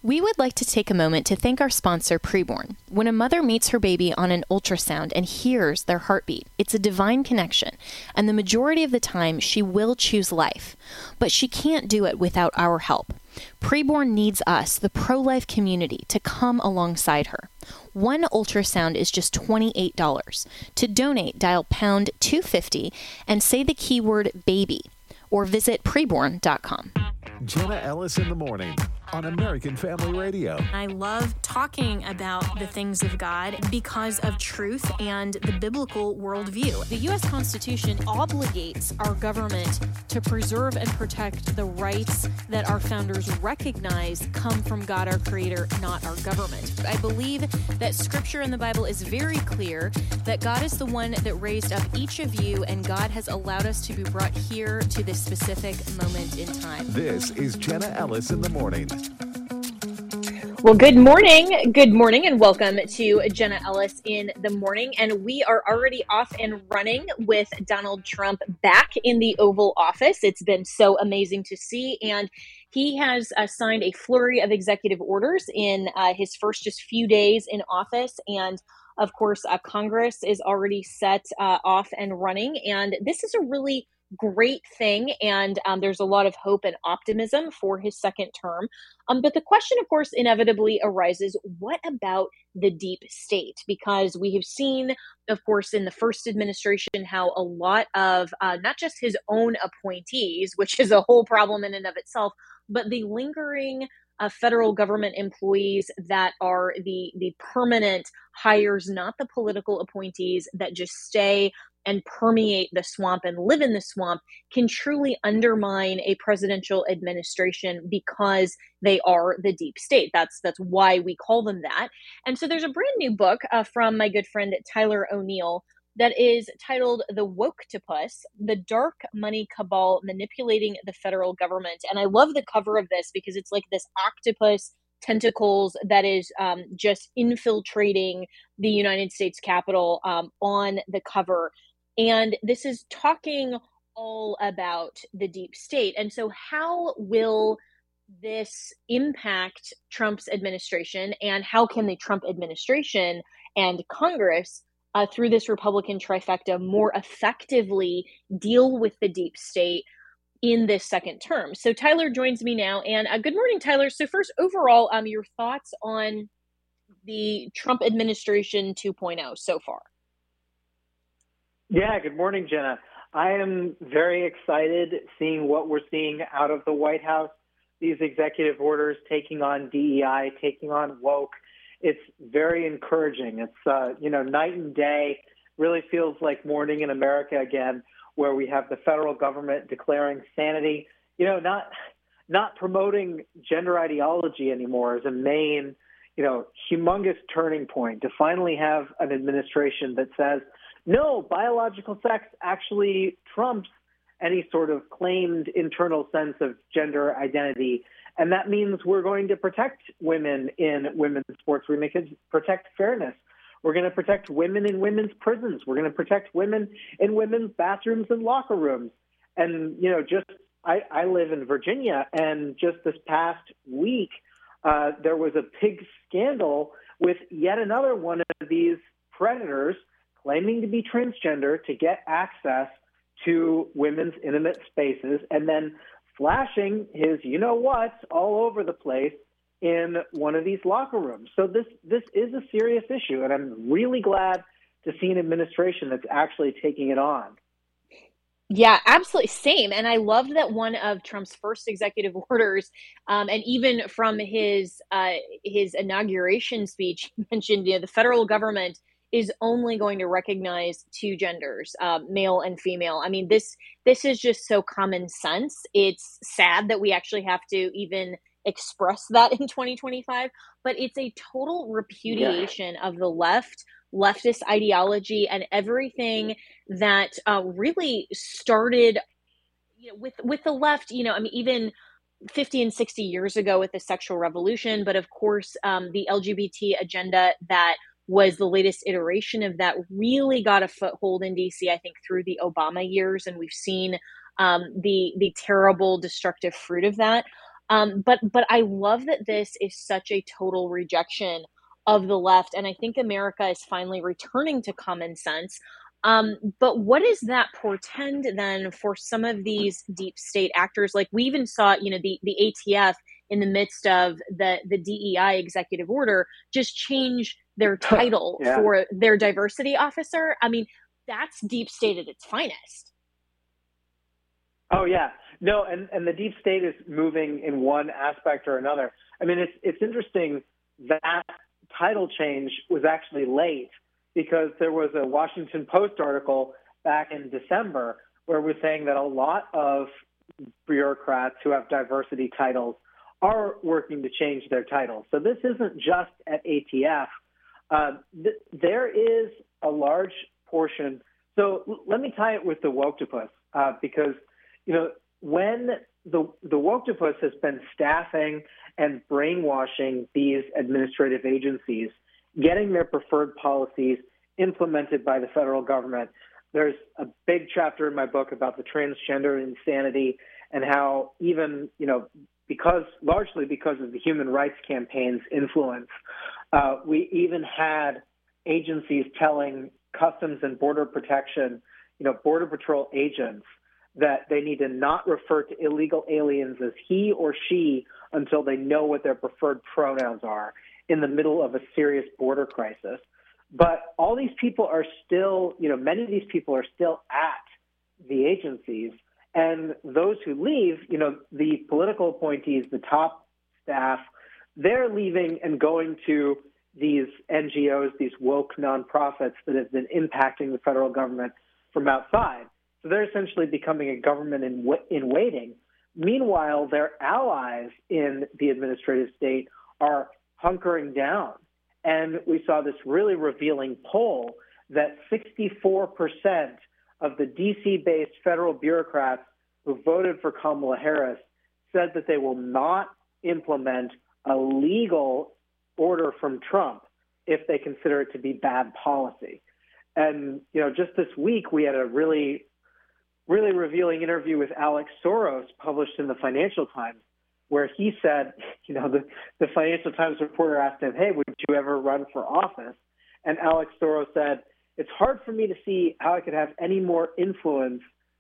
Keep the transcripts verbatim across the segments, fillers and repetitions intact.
We would like to take a moment to thank our sponsor, Preborn. When a mother meets her baby on an ultrasound and hears their heartbeat, it's a divine connection, and the majority of the time she will choose life. But she can't do it without our help. Preborn needs us, the pro-life community, to come alongside her. One ultrasound is just twenty-eight dollars. To donate, dial pound two fifty and say the keyword baby, or visit preborn dot com. Jenna Ellis in the morning on American Family Radio. I love talking about the things of God because of truth and the biblical worldview. The U S Constitution obligates our government to preserve and protect the rights that our founders recognize come from God, our creator, not our government. I believe that scripture in the Bible is very clear that God is the one that raised up each of you, and God has allowed us to be brought here to this specific moment in time. This is Jenna Ellis in the morning. Well, good morning. Good morning and welcome to Jenna Ellis in the morning. And we are already off and running with Donald Trump back in the Oval Office. It's been so amazing to see. And he has uh, signed a flurry of executive orders in uh, his first just few days in office. And of course, uh, Congress is already set uh, off and running. And this is a really great thing. And um, there's a lot of hope and optimism for his second term. Um, but the question, of course, inevitably arises, what about the deep state? Because we have seen, of course, in the first administration, how a lot of uh, not just his own appointees, which is a whole problem in and of itself, but the lingering uh, federal government employees that are the, the permanent hires, not the political appointees that just stay and permeate the swamp and live in the swamp, can truly undermine a presidential administration because they are the deep state. That's that's why we call them that. And so there's a brand new book uh, from my good friend Tyler O'Neill that is titled The Woke-topus, The Dark Money Cabal Manipulating the Federal Government. And I love the cover of this because it's like this octopus tentacles that is um, just infiltrating the United States Capitol um, on the cover. And this is talking all about the deep state. And so how will this impact Trump's administration, and how can the Trump administration and Congress uh, through this Republican trifecta more effectively deal with the deep state in this second term? So Tyler joins me now. And uh, good morning, Tyler. So first, overall, um, your thoughts on the Trump administration two point oh so far? Yeah, good morning, Jenna. I am very excited seeing what we're seeing out of the White House, these executive orders taking on D E I, taking on woke. It's very encouraging. It's, uh, you know, night and day. Really feels like morning in America again, where we have the federal government declaring sanity, you know, not not promoting gender ideology anymore as a main, you know, humongous turning point, to finally have an administration that says, no, biological sex actually trumps any sort of claimed internal sense of gender identity. And that means we're going to protect women in women's sports. We're going to protect fairness. We're going to protect women in women's prisons. We're going to protect women in women's bathrooms and locker rooms. And, you know, just I, I live in Virginia, and just this past week, uh, there was a big scandal with yet another one of these predators claiming to be transgender to get access to women's intimate spaces, and then flashing his you-know-what all over the place in one of these locker rooms. So this this is a serious issue, and I'm really glad to see an administration that's actually taking it on. Yeah, absolutely. Same. And I loved that one of Trump's first executive orders, um, and even from his uh, his inauguration speech, he mentioned, you know, the federal government is only going to recognize two genders, uh, male and female. I mean, this this is just so common sense. It's sad that we actually have to even express that in twenty twenty-five, but it's a total repudiation yeah. of the left, leftist ideology, and everything that uh, really started, you know, with with the left. You know, I mean, even fifty and sixty years ago with the sexual revolution, but of course, um, the L G B T agenda that was the latest iteration of that really got a foothold in D C, I think, through the Obama years. And we've seen um, the the terrible destructive fruit of that. Um, but but I love that this is such a total rejection of the left, and I think America is finally returning to common sense. Um, but what does that portend then for some of these deep state actors? Like we even saw, you know, the the A T F in the midst of the the D E I executive order just change their title Yeah. for their diversity officer. I mean, that's deep state at its finest. Oh yeah, no, and, and the deep state is moving in one aspect or another. I mean, it's it's interesting that title change was actually late because there was a Washington Post article back in December where we're saying that a lot of bureaucrats who have diversity titles are working to change their titles. So this isn't just at A T F. Uh, th- there is a large portion. So l- let me tie it with the Woktopus uh, because you know, when the the Woktopus has been staffing and brainwashing these administrative agencies, getting their preferred policies implemented by the federal government, there's a big chapter in my book about the transgender insanity and how even, you know, because largely because of the human rights campaign's influence, uh, we even had agencies telling Customs and Border Protection, you know, Border Patrol agents, that they need to not refer to illegal aliens as he or she until they know what their preferred pronouns are in the middle of a serious border crisis. But all these people are still, you know, many of these people are still at the agencies. And those who leave, you know, the political appointees, the top staff, they're leaving and going to these N G Os, these woke nonprofits that have been impacting the federal government from outside. So they're essentially becoming a government in, in waiting. Meanwhile, their allies in the administrative state are hunkering down. And we saw this really revealing poll that sixty-four percent of the D C-based federal bureaucrats who voted for Kamala Harris said that they will not implement a legal order from Trump if they consider it to be bad policy. And, you know, just this week, we had a really really revealing interview with Alex Soros published in the Financial Times, where he said, you know, the, the Financial Times reporter asked him, hey, would you ever run for office? And Alex Soros said, it's hard for me to see how I could have any more influence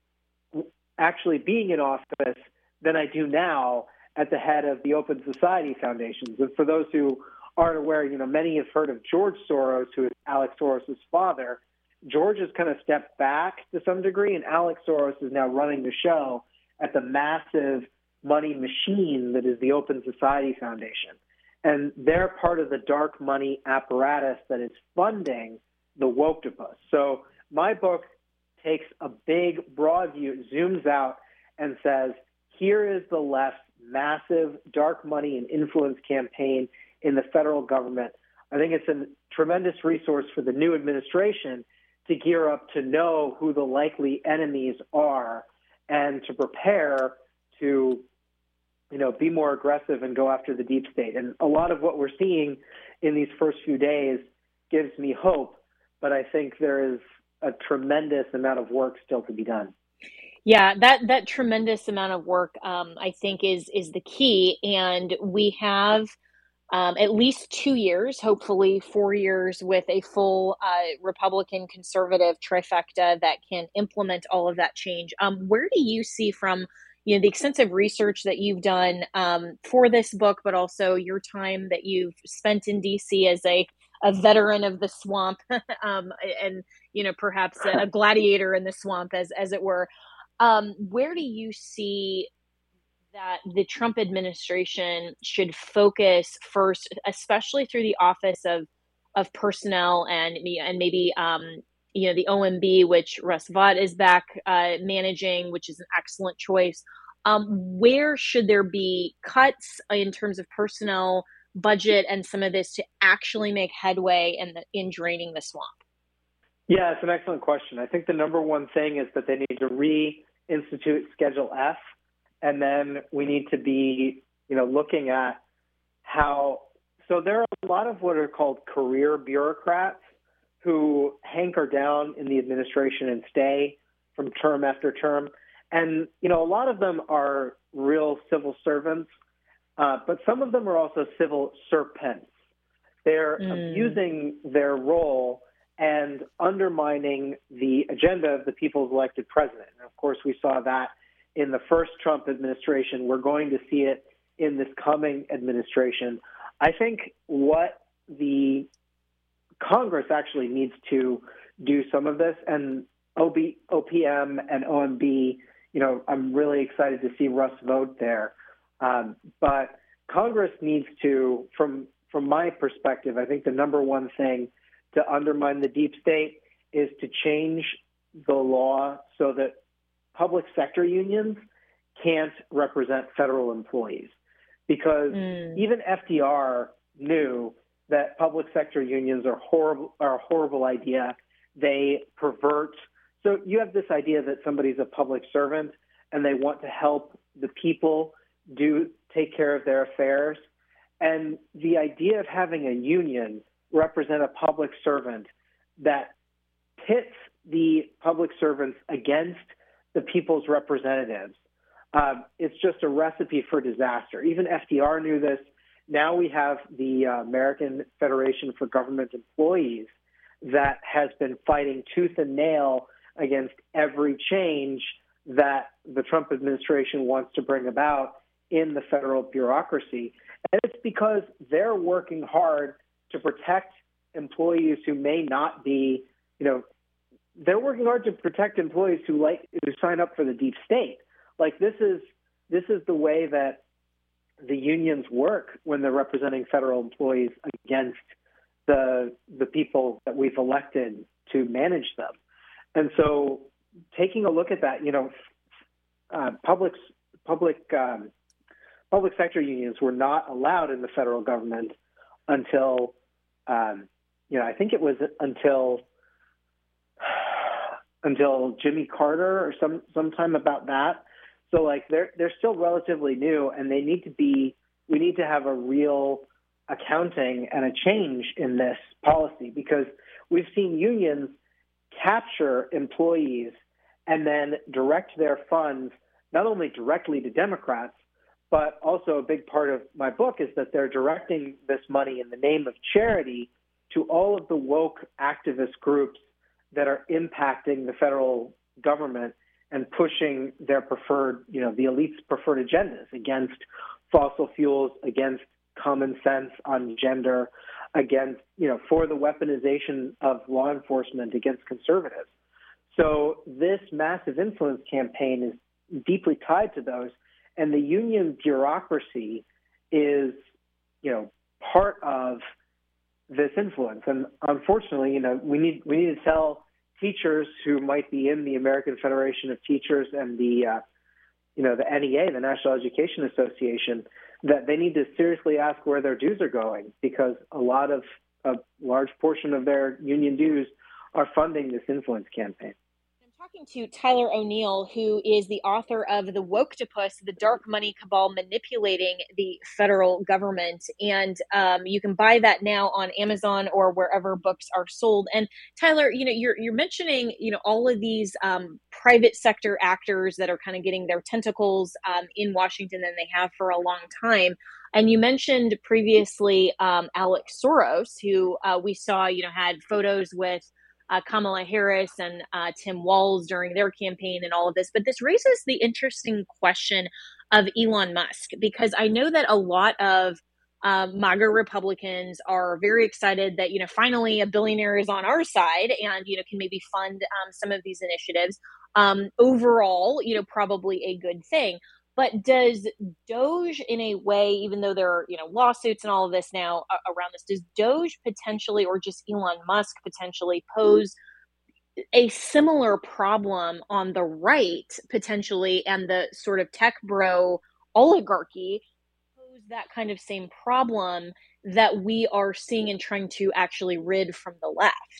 actually being in office than I do now at the head of the Open Society Foundations. And for those who aren't aware, you know, many have heard of George Soros, who is Alex Soros' father. George has kind of stepped back to some degree, and Alex Soros is now running the show at the massive money machine that is the Open Society Foundation. And they're part of the dark money apparatus that is funding the Woktopus. So my book takes a big, broad view, it zooms out and says, here is the left's massive dark money and influence campaign in the federal government. I think it's a tremendous resource for the new administration to gear up to know who the likely enemies are and to prepare to, you know, be more aggressive and go after the deep state. And a lot of what we're seeing in these first few days gives me hope, but I think there is a tremendous amount of work still to be done. Yeah, that that tremendous amount of work, um, I think, is is the key. And we have um, at least two years, hopefully four years, with a full uh, Republican conservative trifecta that can implement all of that change. Um, where do you see, from you know the extensive research that you've done um, for this book, but also your time that you've spent in D C as a a veteran of the swamp, um, and you know perhaps a, a gladiator in the swamp, as as it were. Um, where do you see that the Trump administration should focus first, especially through the Office of of Personnel and and maybe um, you know the O M B, which Russ Vought is back uh, managing, which is an excellent choice. Um, where should there be cuts in terms of personnel, budget, and some of this to actually make headway in the, in draining the swamp? Yeah, it's an excellent question. I think the number one thing is that they need to reinstitute Schedule F, and then we need to be, you know, looking at how. So there are a lot of what are called career bureaucrats who hanker down in the administration and stay from term after term, and you know, a lot of them are real civil servants, Uh, but some of them are also civil serpents. They're mm. abusing their role and undermining the agenda of the people's elected president. And of course, we saw that in the first Trump administration. We're going to see it in this coming administration. I think what the Congress actually needs to do some of this, and O B, O P M and O M B, you know, I'm really excited to see Russ vote there. Um, but Congress needs to, from from my perspective, I think the number one thing to undermine the deep state is to change the law so that public sector unions can't represent federal employees. Because mm. even F D R knew that public sector unions are horrible, are a horrible idea. They pervert. So you have this idea that somebody's a public servant and they want to help the people do take care of their affairs. And the idea of having a union represent a public servant that pits the public servants against the people's representatives, uh, it's just a recipe for disaster. Even F D R knew this. Now we have the uh, American Federation for Government Employees that has been fighting tooth and nail against every change that the Trump administration wants to bring about in the federal bureaucracy. And it's because they're working hard to protect employees who may not be, you know, they're working hard to protect employees who like who sign up for the deep state. Like this is this is the way that the unions work when they're representing federal employees against the the people that we've elected to manage them. And so, taking a look at that, you know, uh, public public um, public sector unions were not allowed in the federal government until, um, you know, I think it was until until Jimmy Carter or some sometime about that. So, like, they're they're still relatively new, and they need to be. We need to have a real accounting and a change in this policy, because we've seen unions capture employees and then direct their funds not only directly to Democrats, but also a big part of my book is that they're directing this money in the name of charity to all of the woke activist groups that are impacting the federal government and pushing their preferred, you know, the elite's preferred agendas against fossil fuels, against common sense on gender, against, you know, for the weaponization of law enforcement against conservatives. So this massive influence campaign is deeply tied to those. And the union bureaucracy is, you know, part of this influence. And unfortunately, you know, we need we need to tell teachers who might be in the American Federation of Teachers and the, uh, you know, the N E A, the National Education Association, that they need to seriously ask where their dues are going, because a lot of a large portion of their union dues are funding this influence campaign. I'm talking to Tyler O'Neill, who is the author of The Woktopus, The Dark Money Cabal Manipulating the Federal Government. And um, you can buy that now on Amazon or wherever books are sold. And Tyler, you know, you're you're mentioning, you know, all of these um, private sector actors that are kind of getting their tentacles um, in Washington, and they have for a long time. And you mentioned previously um, Alex Soros, who uh, we saw, you know, had photos with Uh, Kamala Harris and uh, Tim Walz during their campaign and all of this. But this raises the interesting question of Elon Musk, because I know that a lot of uh, MAGA Republicans are very excited that, you know, finally a billionaire is on our side and, you know, can maybe fund um, some of these initiatives. Um, overall, you know, probably a good thing. But does Doge in a way, even though there are, you know, lawsuits and all of this now uh, around this, does Doge potentially, or just Elon Musk potentially, pose a similar problem on the right potentially, and the sort of tech bro oligarchy pose that kind of same problem that we are seeing and trying to actually rid from the left?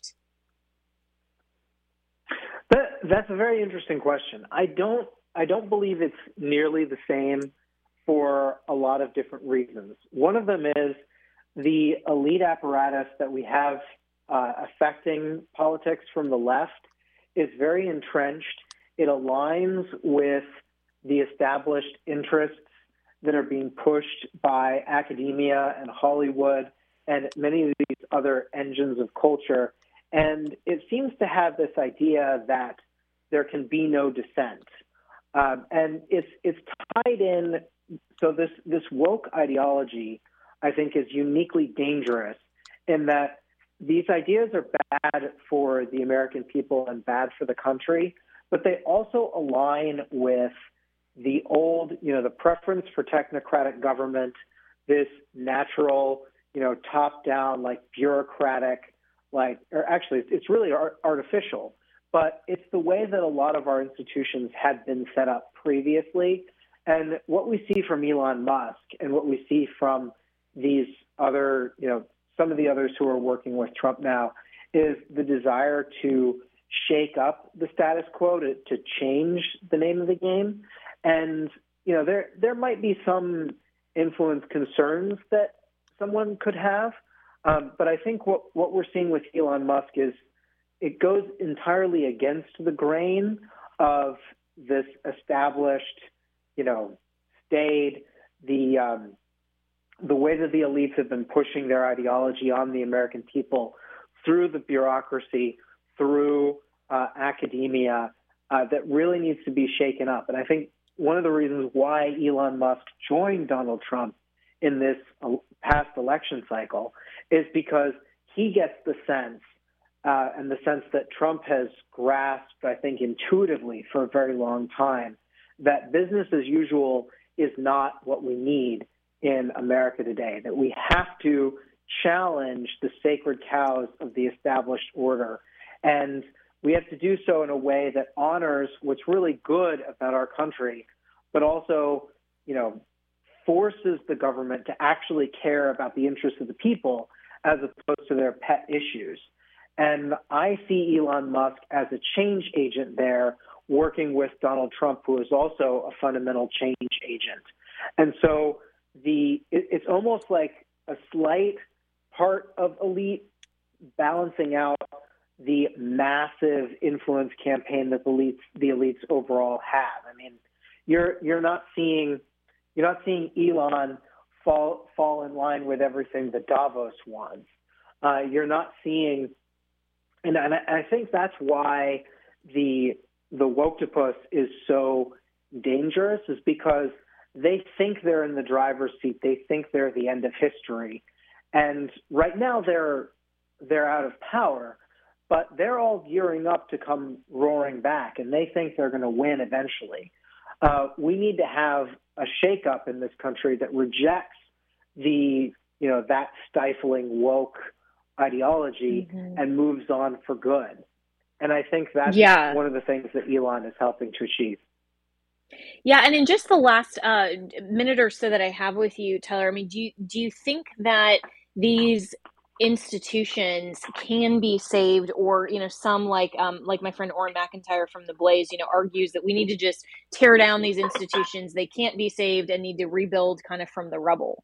That, that's a very interesting question. I don't I don't believe it's nearly the same for a lot of different reasons. One of them is the elite apparatus that we have uh, affecting politics from the left is very entrenched. It aligns with the established interests that are being pushed by academia and Hollywood and many of these other engines of culture. And it seems to have this idea that there can be no dissent. Um, and it's it's tied in. So this, this woke ideology, I think, is uniquely dangerous in that these ideas are bad for the American people and bad for the country, but they also align with the old, you know, the preference for technocratic government, this natural, you know, top-down, like bureaucratic, like, or actually it's really art- artificial, but it's the way that a lot of our institutions had been set up previously. And what we see from Elon Musk and what we see from these other, you know, some of the others who are working with Trump now is the desire to shake up the status quo, to, to change the name of the game. And, you know, there there might be some influence concerns that someone could have. Um, but I think what, what we're seeing with Elon Musk is it goes entirely against the grain of this established, you know, stayed, the um, the way that the elites have been pushing their ideology on the American people through the bureaucracy, through uh, academia, uh, that really needs to be shaken up. And I think one of the reasons why Elon Musk joined Donald Trump in this past election cycle is because he gets the sense, uh, and the sense that Trump has grasped, I think, intuitively for a very long time, that business as usual is not what we need in America today, that we have to challenge the sacred cows of the established order. And we have to do so in a way that honors what's really good about our country, but also, you know, forces the government to actually care about the interests of the people as opposed to their pet issues. And I see Elon Musk as a change agent there, working with Donald Trump, who is also a fundamental change agent. And so the it, it's almost like a slight part of elite balancing out the massive influence campaign that the elites, the elites overall have. I mean, you're you're not seeing you're not seeing Elon fall fall in line with everything that Davos wants. Uh, you're not seeing, and, and I, I think that's why the the woke-topus is so dangerous, is because they think they're in the driver's seat. They think they're the end of history. And right now they're they're out of power, but they're all gearing up to come roaring back, and they think they're going to win eventually. Uh, we need to have a shakeup in this country that rejects the, you know, that stifling woke ideology mm-hmm. and moves on for good. And I think that's yeah. one of the things that Elon is helping to achieve. Yeah, and in just the last uh, minute or so that I have with you, Tyler, I mean, do you do you think that these institutions can be saved, or you know, some like um, like my friend Orrin McIntyre from The Blaze, you know, argues that we need to just tear down these institutions; they can't be saved, and need to rebuild kind of from the rubble?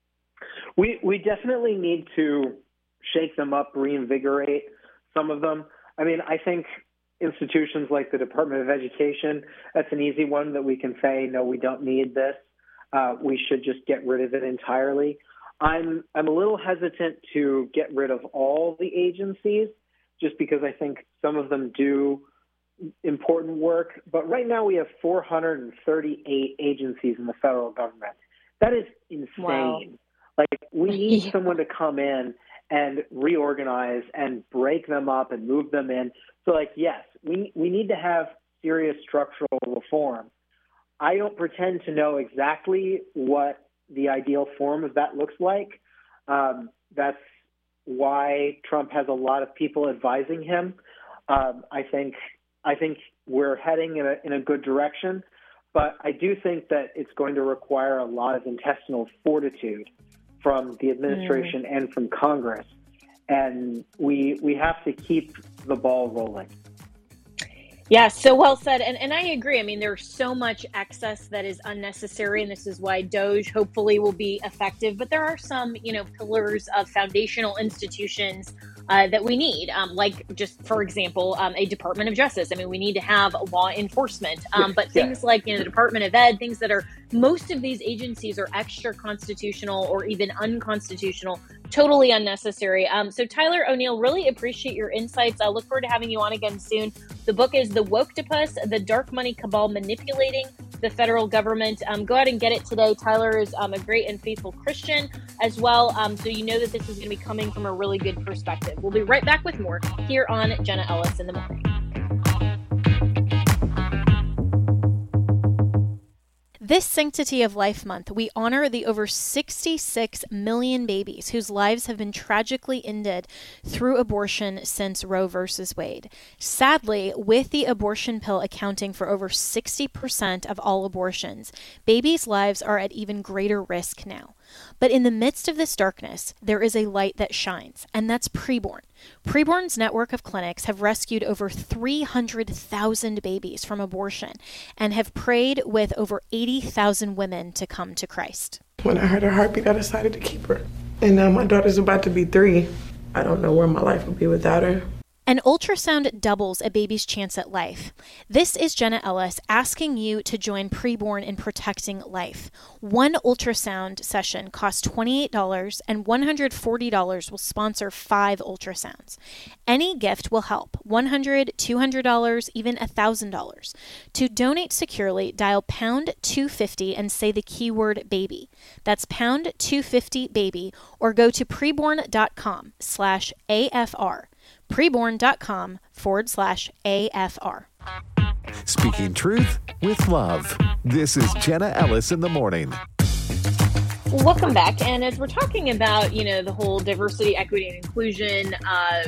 We we definitely need to shake them up, reinvigorate some of them. I mean, I think institutions like the Department of Education, that's an easy one that we can say, no, we don't need this. Uh, we should just get rid of it entirely. I'm I'm a little hesitant to get rid of all the agencies just because I think some of them do important work. But right now we have four hundred thirty-eight agencies in the federal government. That is insane. Wow. Like, we need yeah. someone to come in and reorganize and break them up and move them in. So, like, yes, we we need to have serious structural reform. I don't pretend to know exactly what the ideal form of that looks like. Um, that's why Trump has a lot of people advising him. Um, I think I think we're heading in a in a good direction, but I do think that it's going to require a lot of intestinal fortitude from the administration mm. and from Congress. And we we have to keep the ball rolling. Yeah, so well said. And and I agree. I mean, there's so much excess that is unnecessary, and this is why DOGE hopefully will be effective. But there are some, you know, pillars of foundational institutions uh, that we need, um, like just, for example, um, a Department of Justice. I mean, we need to have law enforcement, um, but things like, you know, the Department of Ed, things that are, most of these agencies are extra constitutional or even unconstitutional, totally unnecessary. Um, so Tyler O'Neill, really appreciate your insights. I look forward to having you on again soon. The book is The Woke-topus, The Dark Money Cabal Manipulating the Federal Government. Um, go ahead and get it today. Tyler is um, a great and faithful Christian as well. Um, so you know that this is going to be coming from a really good perspective. We'll be right back with more here on Jenna Ellis in the Morning. This Sanctity of Life Month, we honor the over sixty-six million babies whose lives have been tragically ended through abortion since Roe versus Wade. Sadly, with the abortion pill accounting for over sixty percent of all abortions, babies' lives are at even greater risk now. But in the midst of this darkness, there is a light that shines, and that's Preborn. Preborn's network of clinics have rescued over three hundred thousand babies from abortion and have prayed with over eighty thousand women to come to Christ. When I heard her heartbeat, I decided to keep her. And now my daughter's about to be three. I don't know where my life would be without her. An ultrasound doubles a baby's chance at life. This is Jenna Ellis asking you to join Preborn in protecting life. One ultrasound session costs twenty-eight dollars, and one hundred forty dollars will sponsor five ultrasounds. Any gift will help, one hundred dollars, two hundred dollars, even one thousand dollars. To donate securely, dial pound two fifty and say the keyword baby. That's pound two fifty baby, or go to preborn.com slash AFR. Preborn.com forward slash AFR. Speaking truth with love. This is Jenna Ellis in the Morning. Welcome back. And as we're talking about, you know, the whole diversity, equity, and inclusion uh,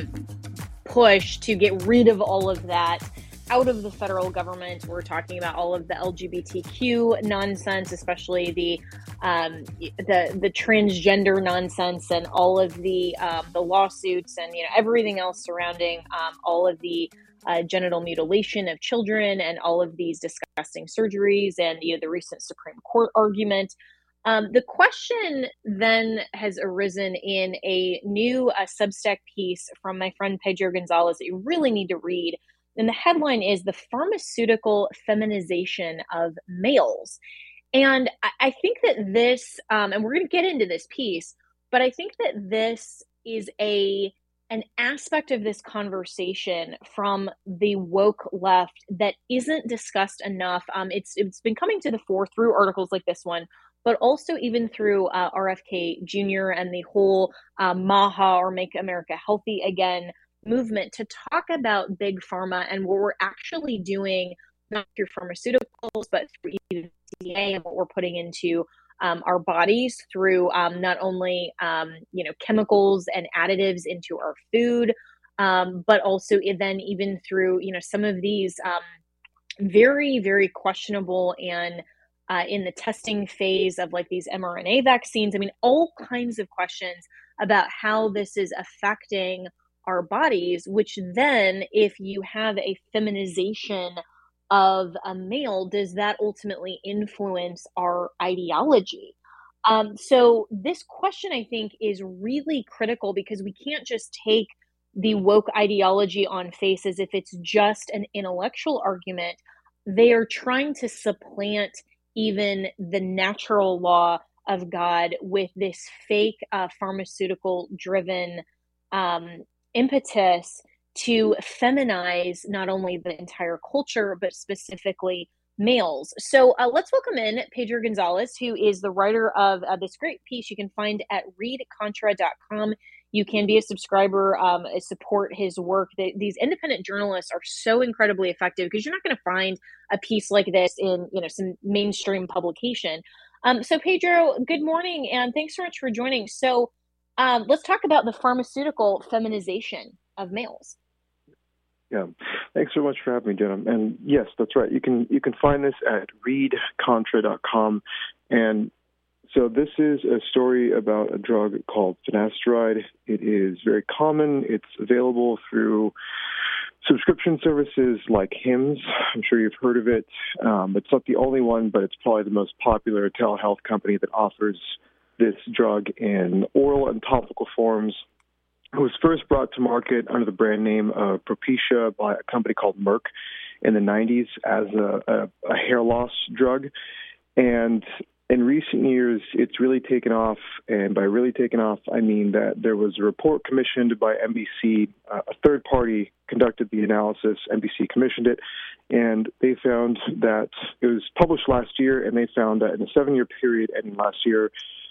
push to get rid of all of that out of the federal government, we're talking about all of the L G B T Q nonsense, especially the um, the the transgender nonsense, and all of the um, the lawsuits, and you know everything else surrounding um, all of the uh, genital mutilation of children, and all of these disgusting surgeries, and you know the recent Supreme Court argument. Um, the question then has arisen in a new uh, Substack piece from my friend Pedro Gonzalez that you really need to read. And the headline is The Pharmaceutical Feminization of Males. And I, I think that this, um, and we're going to get into this piece, but I think that this is a an aspect of this conversation from the woke left that isn't discussed enough. Um, it's it's been coming to the fore through articles like this one, but also even through uh, R F K Junior and the whole uh, MAHA, or Make America Healthy Again movement, to talk about big pharma and what we're actually doing, not through pharmaceuticals, but through even F D A, and what we're putting into um, our bodies through um, not only um, you know chemicals and additives into our food, um, but also then even through you know some of these um, very very questionable and uh, in the testing phase of like these mRNA vaccines. I mean, all kinds of questions about how this is affecting our bodies, which then if you have a feminization of a male, does that ultimately influence our ideology? Um, so this question, I think, is really critical, because we can't just take the woke ideology on face as if it's just an intellectual argument. They are trying to supplant even the natural law of God with this fake uh, pharmaceutical driven um, impetus to feminize not only the entire culture, but specifically males. So uh, let's welcome in Pedro Gonzalez, who is the writer of uh, this great piece you can find at read contra dot com. You can be a subscriber, um, support his work. They, these independent journalists are so incredibly effective, because you're not going to find a piece like this in you know some mainstream publication. Um, so Pedro, good morning, and thanks so much for joining. So Um, let's talk about the pharmaceutical feminization of males. Yeah, thanks so much for having me, Jenna. And yes, that's right. You can you can find this at read contra dot com. And so this is a story about a drug called finasteride. It is very common. It's available through subscription services like Hims. I'm sure you've heard of it. Um, it's not the only one, but it's probably the most popular telehealth company that offers this drug in oral and topical forms. It was first brought to market under the brand name uh, Propecia by a company called Merck in the nineties as a, a, a hair loss drug. And in recent years, it's really taken off. And by really taken off, I mean that there was a report commissioned by N B C. Uh, a third party conducted the analysis. N B C commissioned it. And they found that it was published last year, and they found that in a seven-year period ending last year,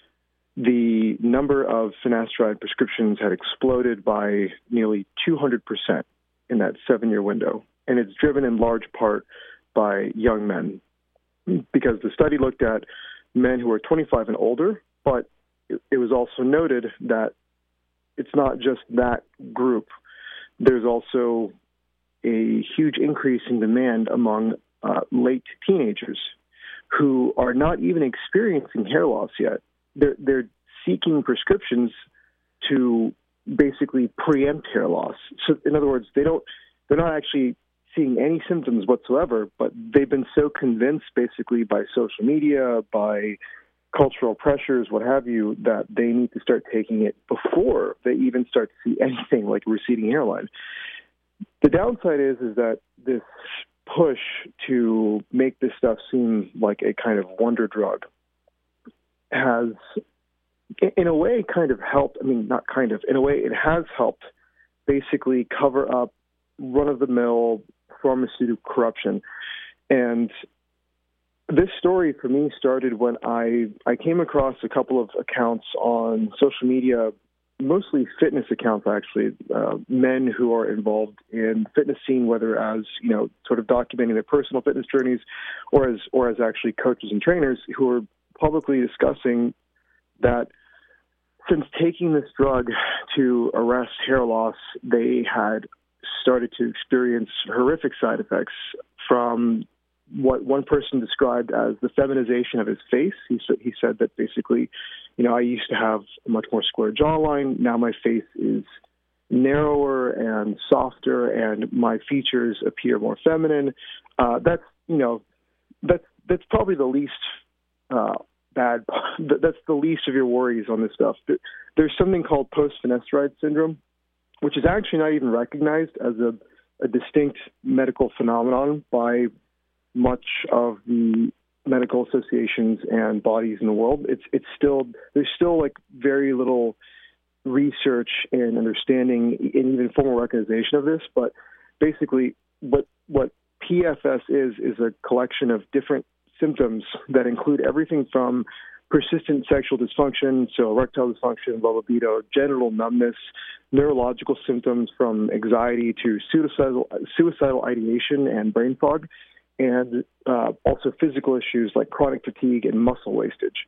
the number of finasteride prescriptions had exploded by nearly two hundred percent in that seven-year window. And it's driven in large part by young men, because the study looked at men who are twenty-five and older, but it was also noted that it's not just that group. There's also a huge increase in demand among uh, late teenagers who are not even experiencing hair loss yet. They're, they're seeking prescriptions to basically preempt hair loss. So, in other words, they don't, they're not actually seeing any symptoms whatsoever, but they've been so convinced basically by social media, by cultural pressures, what have you, that they need to start taking it before they even start to see anything like a receding hairline. The downside is, is that this push to make this stuff seem like a kind of wonder drug has, in a way, kind of helped. I mean, not kind of, in a way, it has helped basically cover up run-of-the-mill pharmaceutical corruption. And this story for me started when I, I came across a couple of accounts on social media, mostly fitness accounts, actually, uh, men who are involved in the fitness scene, whether as, you know, sort of documenting their personal fitness journeys or as, or as actually coaches and trainers who are publicly discussing that since taking this drug to arrest hair loss, they had started to experience horrific side effects, from what one person described as the feminization of his face. He, he said that basically, you know, I used to have a much more square jawline. Now my face is narrower and softer, and my features appear more feminine. Uh, that's, you know, that's, that's probably the least uh, bad. That's the least of your worries on this stuff. There's something called post-finasteride syndrome, which is actually not even recognized as a, a distinct medical phenomenon by much of the medical associations and bodies in the world. It's it's still, there's still like very little research and understanding and even formal recognition of this. But basically, what what P F S is is a collection of different symptoms that include everything from persistent sexual dysfunction, so erectile dysfunction, low libido, genital numbness, neurological symptoms from anxiety to suicidal suicidal ideation and brain fog, and uh, also physical issues like chronic fatigue and muscle wastage.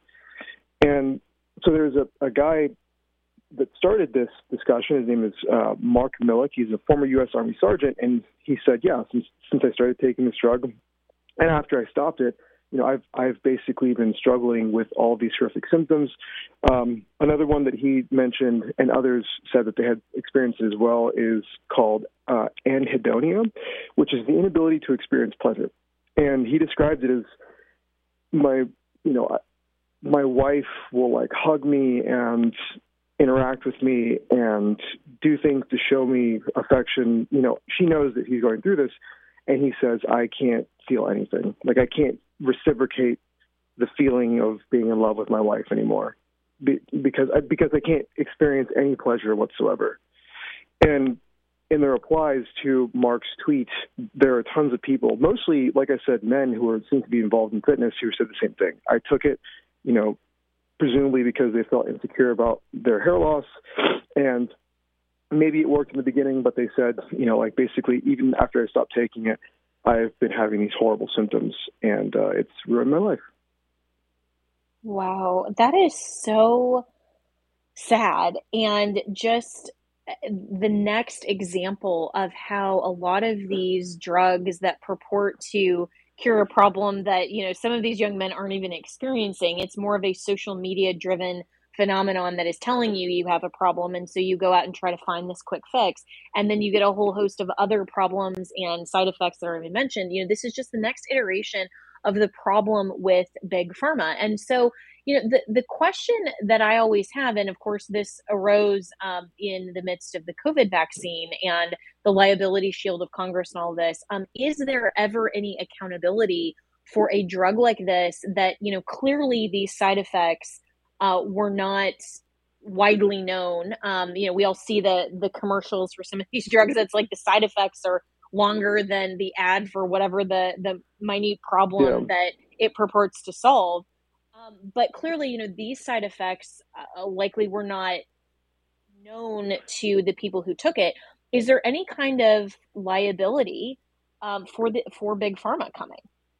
And so there's a, a guy that started this discussion. His name is uh, Mark Millick. He's a former U S Army sergeant, and he said, yeah, since, since I started taking this drug, and after I stopped it, you know, I've I've basically been struggling with all these horrific symptoms. Um, another one that he mentioned, and others said that they had experienced as well, is called uh, anhedonia, which is the inability to experience pleasure. And he described it as my, you know, my wife will like hug me and interact with me and do things to show me affection. You know, she knows that he's going through this, and he says, I can't feel anything. Like I can't reciprocate the feeling of being in love with my wife anymore Be, because I, because I can't experience any pleasure whatsoever. And in the replies to Mark's tweet, there are tons of people, mostly, like I said, men who are seem to be involved in fitness, who said the same thing. I took it, you know, presumably because they felt insecure about their hair loss, and maybe it worked in the beginning, but they said, you know, like basically even after I stopped taking it, I've been having these horrible symptoms, and uh, it's ruined my life. Wow, that is so sad. And just the next example of how a lot of these drugs that purport to cure a problem that, you know, some of these young men aren't even experiencing, it's more of a social media driven phenomenon that is telling you you have a problem, and so you go out and try to find this quick fix, and then you get a whole host of other problems and side effects that are even mentioned. You know, this is just the next iteration of the problem with big pharma. And so, You know, the, the question that I always have, and of course this arose um, in the midst of the COVID vaccine and the liability shield of Congress and all this, um, is there ever any accountability for a drug like this that, you know, clearly these side effects uh, were not widely known? Um, you know, we all see the the commercials for some of these drugs. That's like the side effects are longer than the ad for whatever the, the minute problem yeah. that it purports to solve. Um, but clearly, you know, these side effects uh, likely were not known to the people who took it. Is there any kind of liability um, for the for Big Pharma coming?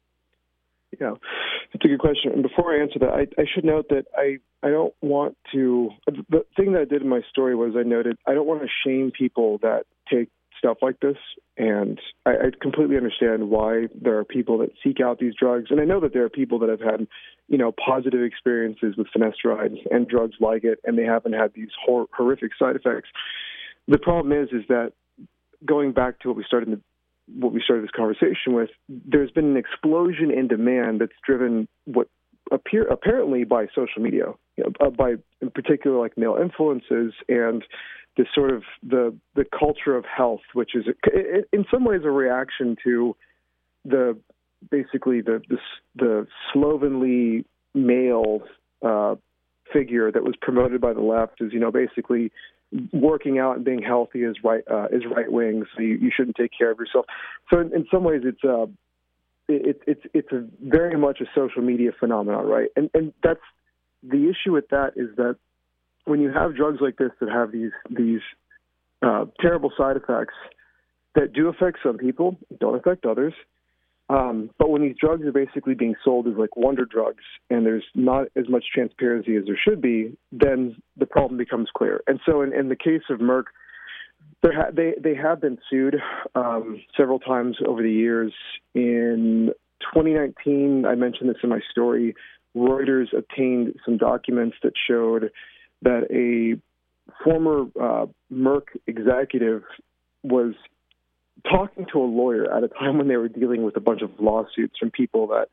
Yeah, that's a good question. And before I answer that, I, I should note that I, I don't want to, the thing that I did in my story was I noted I don't want to shame people that take stuff like this. And I, I completely understand why there are people that seek out these drugs. And I know that there are people that have had, you know, positive experiences with finasteride and drugs like it, and they haven't had these hor- horrific side effects. The problem is, is that going back to what we started in the what we started this conversation with, there's been an explosion in demand that's driven what appear apparently by social media, you know, by in particular like male influences and this sort of the the culture of health, which is a, in some ways a reaction to the basically the the, the slovenly male uh, figure that was promoted by the left as, you know, basically working out and being healthy is right uh, is right wing, so you, you shouldn't take care of yourself. So in, in some ways, it's uh, it, it's it's a very much a social media phenomenon, right? And and that's the issue with that is that when you have drugs like this that have these these uh, terrible side effects that do affect some people, don't affect others. Um, but when these drugs are basically being sold as like wonder drugs and there's not as much transparency as there should be, then the problem becomes clear. And so in, in the case of Merck, ha- they, they have been sued um, several times over the years. In twenty nineteen, I mentioned this in my story, Reuters obtained some documents that showed that a former uh, Merck executive was talking to a lawyer at a time when they were dealing with a bunch of lawsuits from people that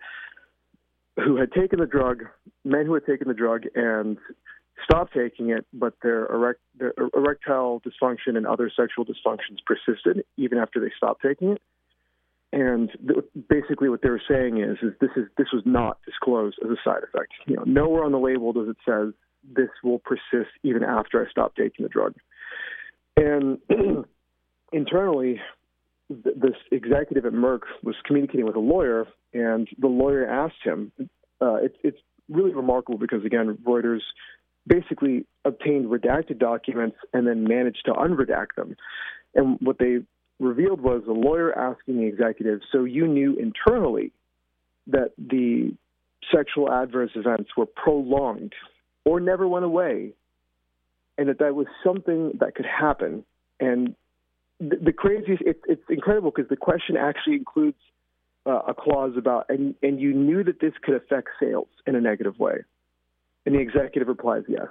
who had taken the drug, men who had taken the drug and stopped taking it, but their, erect, their erectile dysfunction and other sexual dysfunctions persisted even after they stopped taking it. And th- basically what they were saying is, is this is this was not disclosed as a side effect. You know, nowhere on the label does it say this will persist even after I stop taking the drug. And internally, this executive at Merck was communicating with a lawyer, and the lawyer asked him, uh, it, it's really remarkable because, again, Reuters basically obtained redacted documents and then managed to unredact them. And what they revealed was the lawyer asking the executive, so you knew internally that the sexual adverse events were prolonged or never went away, and that that was something that could happen. And the, the craziest, it, it's incredible because the question actually includes uh, a clause about, and, and you knew that this could affect sales in a negative way. And the executive replies, yes.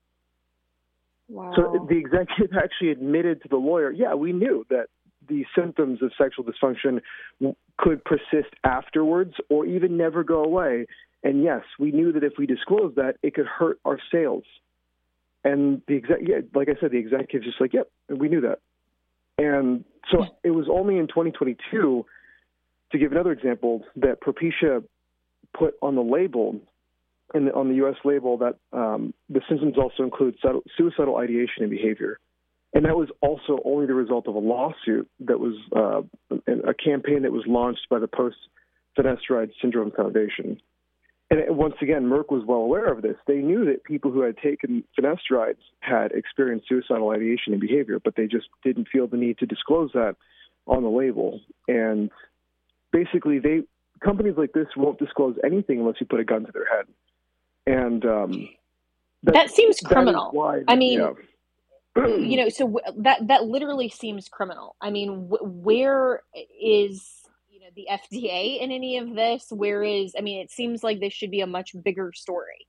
Wow. So the executive actually admitted to the lawyer, yeah, we knew that the symptoms of sexual dysfunction w- could persist afterwards or even never go away. And yes, we knew that if we disclosed that, it could hurt our sales. And the exec, yeah, like I said, the executive's just like, yep, we knew that. And so it was only in twenty twenty-two, to give another example, that Propecia put on the label, and on the U S label, that um, the symptoms also include suicidal ideation and behavior. And that was also only the result of a lawsuit that was uh, a campaign that was launched by the Post-Finasteride Syndrome Foundation. And once again, Merck was well aware of this. They knew that people who had taken finasterides had experienced suicidal ideation and behavior, but they just didn't feel the need to disclose that on the label. And basically, they companies like this won't disclose anything unless you put a gun to their head. And um, that, that seems criminal. That why, I mean, yeah. you know, so w- that that literally seems criminal. I mean, w- where is you know the F D A in any of this? Where is? I mean, it seems like this should be a much bigger story.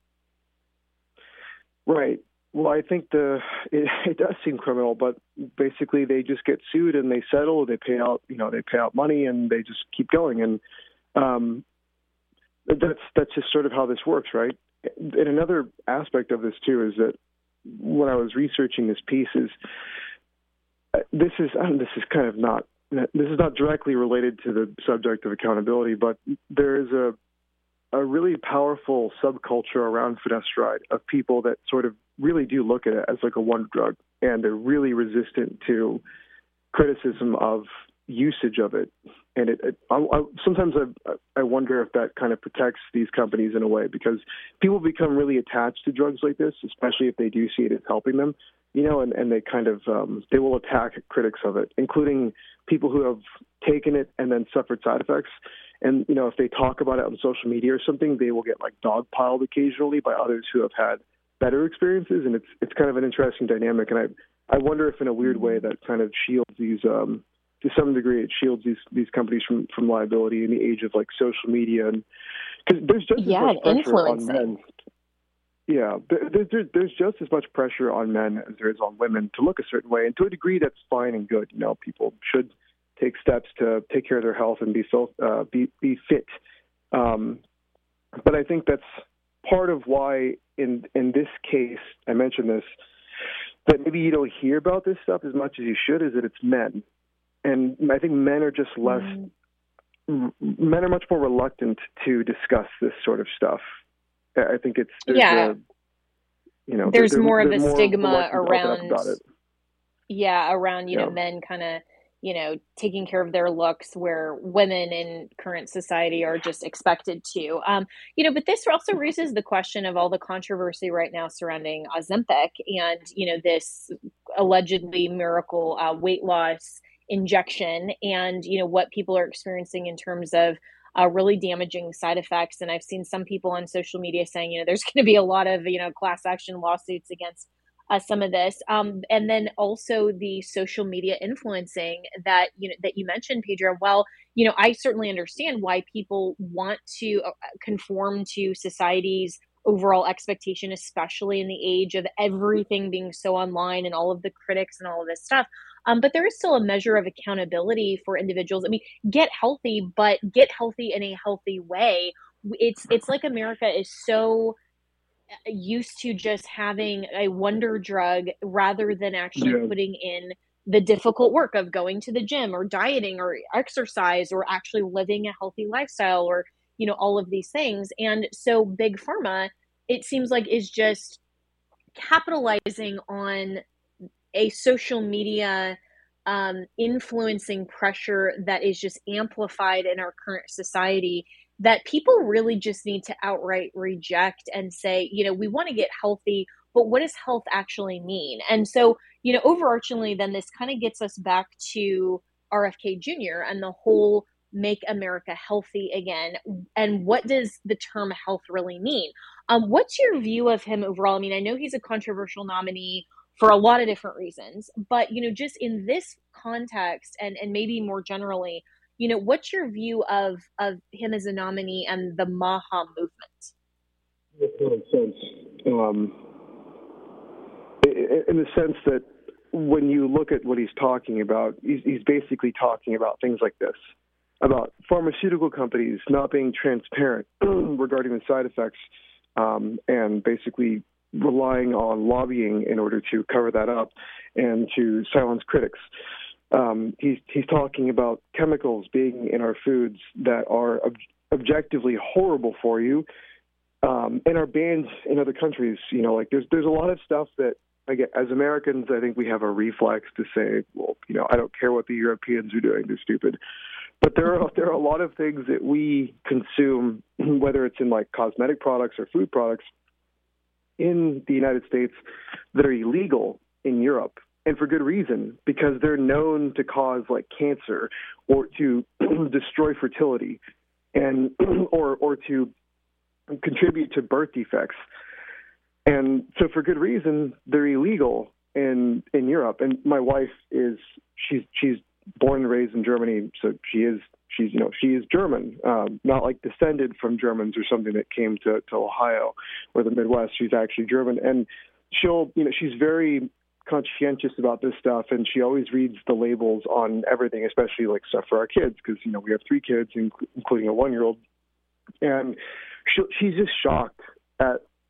Right. Well, I think the it, it does seem criminal, but basically they just get sued and they settle. They pay out, you know, they pay out money and they just keep going. And um, that's that's just sort of how this works, right? and another aspect of this too is that when I was researching this piece is this is I don't, this is kind of not this is not directly related to the subject of accountability, but there is a a really powerful subculture around finasteride of people that sort of really do look at it as like a wonder drug, and they're really resistant to criticism of usage of it. And it, it I, I, sometimes I, I wonder if that kind of protects these companies in a way, because people become really attached to drugs like this, especially if they do see it as helping them, you know, and, and they kind of, um, they will attack critics of it, including people who have taken it and then suffered side effects. And, you know, if they talk about it on social media or something, they will get like dogpiled occasionally by others who have had better experiences. And it's it's kind of an interesting dynamic. And I I wonder if in a weird way that kind of shields these, um, to some degree, it shields these these companies from, from liability in the age of like social media. And because there's just as yeah, much pressure influencing. on men. Yeah, there, there, there's just as much pressure on men as there is on women to look a certain way. And to a degree, that's fine and good. You know, people should take steps to take care of their health and be so, uh, be be fit. Um, but I think that's part of why in in this case, I mentioned this, that maybe you don't hear about this stuff as much as you should, is that it's men. And I think men are just less, mm. men are much more reluctant to discuss this sort of stuff. I think it's, yeah. A, you know, there's they're, more they're of a more stigma around, about it. yeah, around, you yeah. know, men kind of, you know, taking care of their looks, where women in current society are just expected to. Um, you know, but this also raises the question of all the controversy right now surrounding Ozempic and, you know, this allegedly miracle uh, weight loss injection, and, you know, what people are experiencing in terms of uh, really damaging side effects. And I've seen some people on social media saying, you know, there's going to be a lot of, you know, class action lawsuits against Uh, some of this, um, and then also the social media influencing that you know that you mentioned, Pedro. Well, you know, I certainly understand why people want to uh, conform to society's overall expectation, especially in the age of everything being so online and all of the critics and all of this stuff. Um, but there is still a measure of accountability for individuals. I mean, get healthy, but get healthy in a healthy way. It's it's like America is so used to just having a wonder drug rather than actually yeah. putting in the difficult work of going to the gym or dieting or exercise or actually living a healthy lifestyle, or, you know, all of these things. And so big pharma, it seems like, is just capitalizing on a social media um, influencing pressure that is just amplified in our current society, that people really just need to outright reject and say, you know, we want to get healthy, but what does health actually mean? And so, you know, overarchingly, then this kind of gets us back to R F K Junior and the whole make America healthy again. And what does the term health really mean? Um, what's your view of him overall? I mean, I know he's a controversial nominee for a lot of different reasons, but, you know, just in this context and, and maybe more generally, you know, what's your view of, of him as a nominee and the MAHA movement? It makes sense. Um, in the sense that when you look at what he's talking about, he's, he's basically talking about things like this, about pharmaceutical companies not being transparent regarding the side effects, um, and basically relying on lobbying in order to cover that up and to silence critics. Um, he's, he's talking about chemicals being in our foods that are ob- objectively horrible for you, um, and are banned in other countries. You know, like there's there's a lot of stuff that, like, as Americans, I think we have a reflex to say, well, you know, I don't care what the Europeans are doing; they're stupid. But there are there are a lot of things that we consume, whether it's in like cosmetic products or food products, in the United States that are illegal in Europe. And for good reason, because they're known to cause like cancer or to destroy fertility and or or to contribute to birth defects. And so for good reason, they're illegal in in Europe. And my wife is she's she's born and raised in Germany, so she is she's you know she is German, um, not like descended from Germans or something that came to, to Ohio or the Midwest. She's actually German, and she'll you know she's very conscientious about this stuff, and she always reads the labels on everything, especially like stuff for our kids, because you know we have three kids, including a one-year-old, and she, she's just shocked at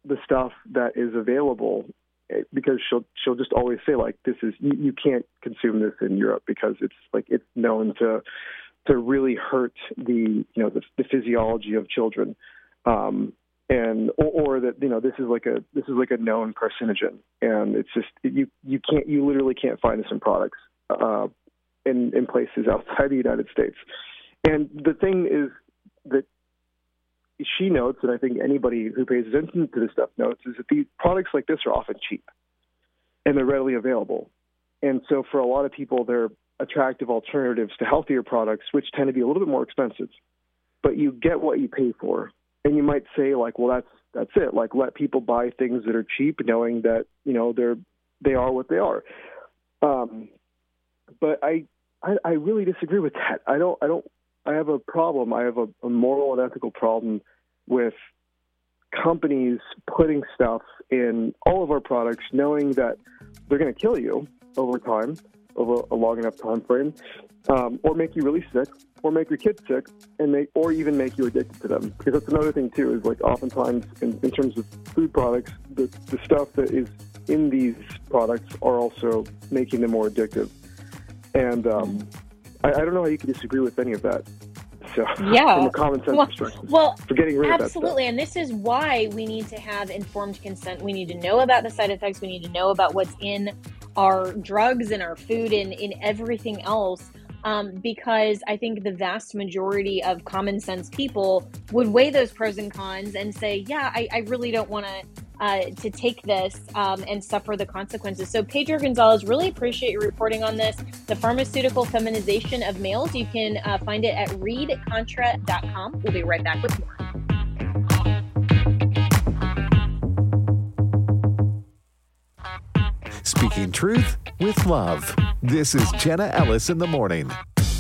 the stuff that is available, because she'll she'll just always say, like, this is you, you can't consume this in Europe because it's like it's known to to really hurt the you know the, the physiology of children, um, and or, or that you know this is like a this is like a known carcinogen, and it's just you you can't you literally can't find this in products uh, in in places outside the United States. And the thing is that she notes, and I think anybody who pays attention to this stuff notes, is that these products like this are often cheap and they're readily available. And so for a lot of people, they're attractive alternatives to healthier products, which tend to be a little bit more expensive. But you get what you pay for. And you might say, like, well, that's that's it. Like, let people buy things that are cheap, knowing that, you know, they're they are what they are. Um, but I, I I really disagree with that. I don't I don't I have a problem. I have a, a moral and ethical problem with companies putting stuff in all of our products, knowing that they're going to kill you over time, over a long enough time frame, um, or make you really sick, or make your kids sick, and make, or even make you addicted to them. Because that's another thing too. Is like oftentimes in, in terms of food products, the, the stuff that is in these products are also making them more addictive. And um, I, I don't know how you can disagree with any of that. So, yeah. From a common sense well, perspective. Well, for getting rid absolutely. Of that and this is why we need to have informed consent. We need to know about the side effects. We need to know about what's in our drugs and our food and in everything else. Um, because I think the vast majority of common sense people would weigh those pros and cons and say, yeah, I, I really don't want to uh, to take this um, and suffer the consequences. So Pedro Gonzalez, really appreciate your reporting on this. The pharmaceutical feminization of males. You can uh, find it at read contra dot com. We'll be right back with more. Speaking truth with love. This is Jenna Ellis in the morning.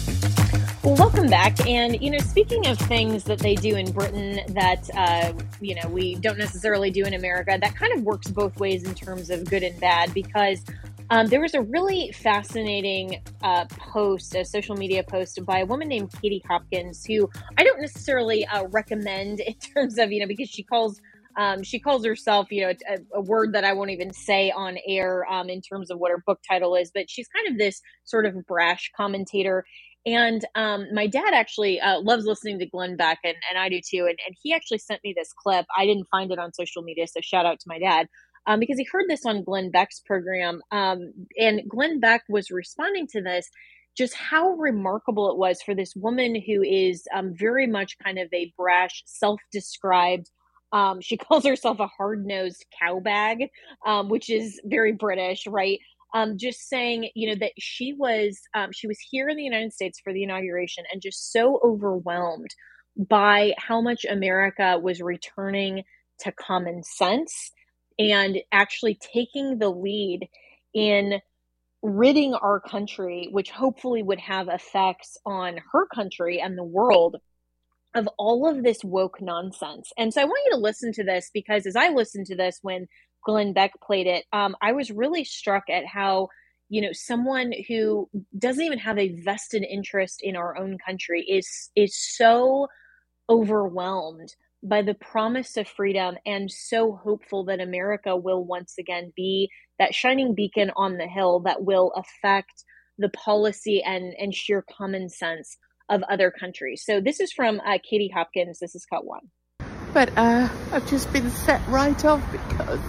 Well, welcome back. And, you know, speaking of things that they do in Britain that, uh, you know, we don't necessarily do in America, that kind of works both ways in terms of good and bad, because um, there was a really fascinating uh, post, a social media post by a woman named Katie Hopkins, who I don't necessarily uh, recommend in terms of, you know, because she calls Um, she calls herself, you know, a, a word that I won't even say on air um, in terms of what her book title is, but she's kind of this sort of brash commentator. And um, my dad actually uh, loves listening to Glenn Beck, and, and I do too. And, and he actually sent me this clip. I didn't find it on social media, so shout out to my dad, um, because he heard this on Glenn Beck's program. Um, and Glenn Beck was responding to this, just how remarkable it was for this woman who is um, very much kind of a brash, self-described, Um, she calls herself a hard-nosed cow bag, um, which is very British, right? Um, just saying, you know, that she was um, she was here in the United States for the inauguration and just so overwhelmed by how much America was returning to common sense and actually taking the lead in ridding our country, which hopefully would have effects on her country and the world, of all of this woke nonsense. And so I want you to listen to this, because as I listened to this when Glenn Beck played it, um, I was really struck at how, you know, someone who doesn't even have a vested interest in our own country is is so overwhelmed by the promise of freedom and so hopeful that America will once again be that shining beacon on the hill that will affect the policy and, and sheer common sense of other countries. So this is from uh, Katie Hopkins. This is cut one. But uh, I've just been set right off because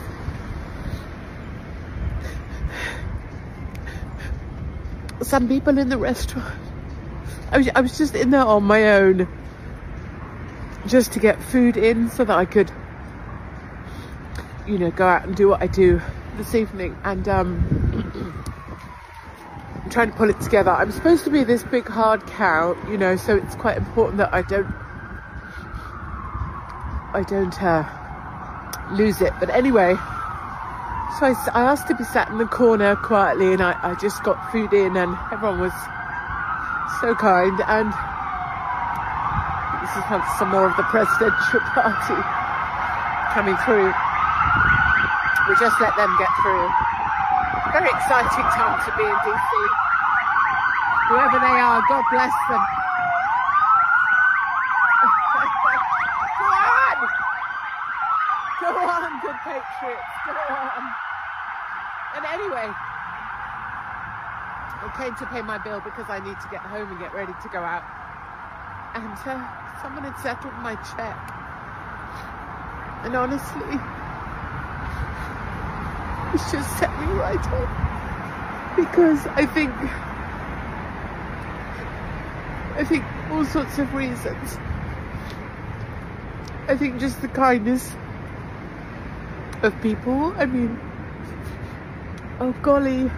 some people in the restaurant, I was, I was just in there on my own just to get food in so that I could, you know, go out and do what I do this evening. And um, I'm trying to pull it together. I'm supposed to be this big hard cow, you know, so it's quite important that I don't I don't uh, lose it. But anyway, so I, I asked to be sat in the corner quietly, and I, I just got food in, and everyone was so kind. And this is some more of the presidential party coming through. We just let them get through. Very exciting time to be in D C. Whoever they are, God bless them. Go on! Go on, good anyway, I came to pay my bill because I need to get home and get ready to go out. And uh, someone had settled my check. And honestly, it's just set me right off. Because I think, I think all sorts of reasons. I think just the kindness of people. I mean, oh golly.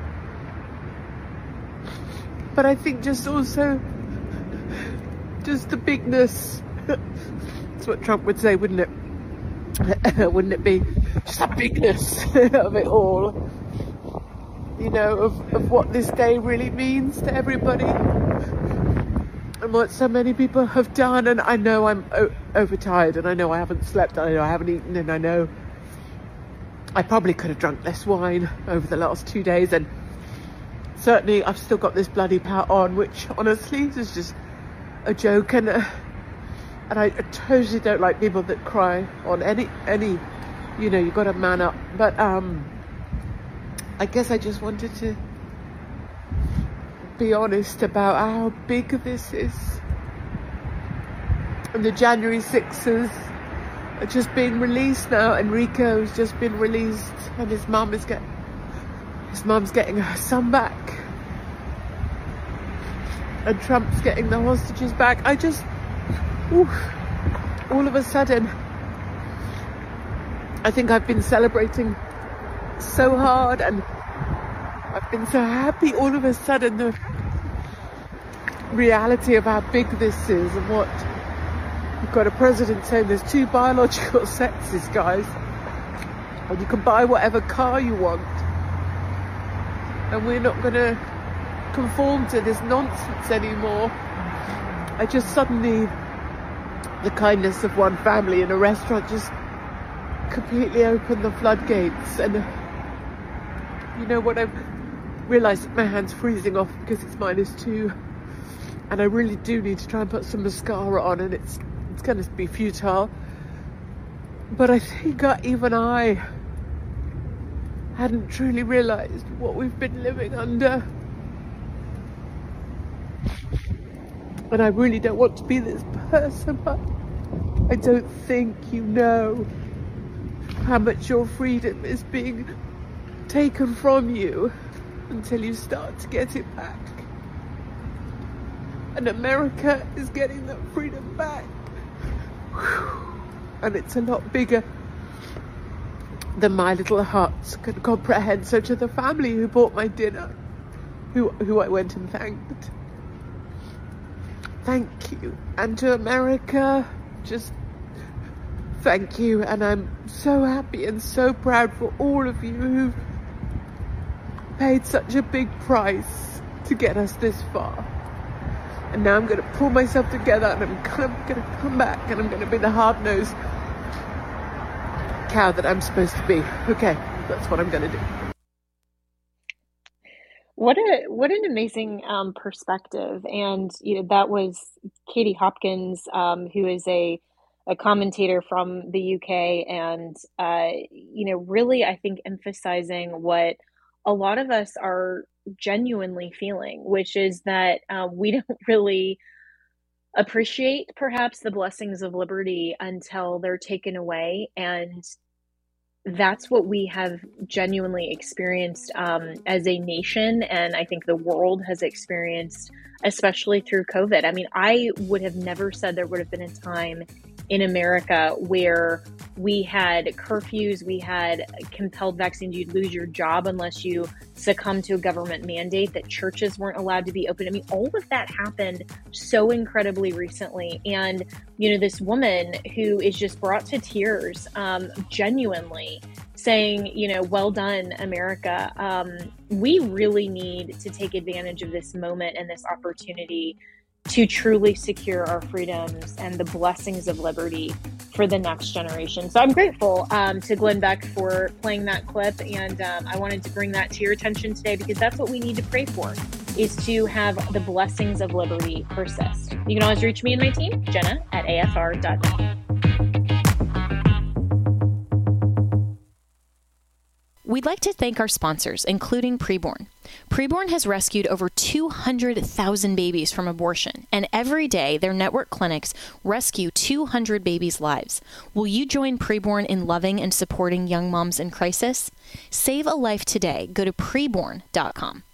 But I think just also, just the bigness. That's what Trump would say, wouldn't it? Wouldn't it be? Just the bigness of it all. You know, of, of what this day really means to everybody. And what so many people have done. And I know I'm o- overtired, and I know I haven't slept, and I know I haven't eaten, and I know I probably could have drunk less wine over the last two days. And certainly I've still got this bloody pout on, which honestly is just a joke. And uh, and I, I totally don't like people that cry on any, any, you know, you've got to man up. But um, I guess I just wanted to be honest about how big this is. And the January sixers are just being released now. Enrico's just been released, and his mum is getting his mum's getting her son back, and Trump's getting the hostages back. I just, oof, all of a sudden, I think I've been celebrating so hard, and I've been so happy. All of a sudden, the reality of how big this is, and what you've got a president saying there's two biological sexes, guys, and you can buy whatever car you want, and we're not going to conform to this nonsense anymore. I just suddenly, the kindness of one family in a restaurant just completely opened the floodgates. And you know what, I've realised that my hand's freezing off because it's minus two, and I really do need to try and put some mascara on, and it's it's going to be futile. But I think I, even I hadn't truly realised what we've been living under. And I really don't want to be this person, but I don't think you know how much your freedom is being taken from you until you start to get it back. And America is getting that freedom back. And it's a lot bigger than my little heart can comprehend. So to the family who bought my dinner, who who I went and thanked, thank you. And to America, just thank you. And I'm so happy and so proud for all of you who've paid such a big price to get us this far. And now I'm going to pull myself together, and I'm kind of going to come back, and I'm going to be the hard-nosed cow that I'm supposed to be. Okay, that's what I'm going to do. What a what an amazing um, perspective. And you know, that was Katie Hopkins, um, who is a a commentator from the U K, and uh, you know, really, I think emphasizing what a lot of us are genuinely feeling, which is that uh, we don't really appreciate perhaps the blessings of liberty until they're taken away. And that's what we have genuinely experienced um, as a nation. And I think the world has experienced, especially through COVID. I mean, I would have never said there would have been a time in America where we had curfews, we had compelled vaccines, you'd lose your job unless you succumb to a government mandate, that churches weren't allowed to be open. I mean, all of that happened so incredibly recently. And, you know, this woman who is just brought to tears, um, genuinely saying, you know, well done, America. Um, we really need to take advantage of this moment and this opportunity to truly secure our freedoms and the blessings of liberty for the next generation. So I'm grateful um, to Glenn Beck for playing that clip, and um, I wanted to bring that to your attention today because that's what we need to pray for, is to have the blessings of liberty persist. You can always reach me and my team, Jenna at A F R dot net. We'd like to thank our sponsors, including Preborn. Preborn has rescued over two hundred thousand babies from abortion, and every day their network clinics rescue two hundred babies' lives. Will you join Preborn in loving and supporting young moms in crisis? Save a life today. Go to preborn dot com.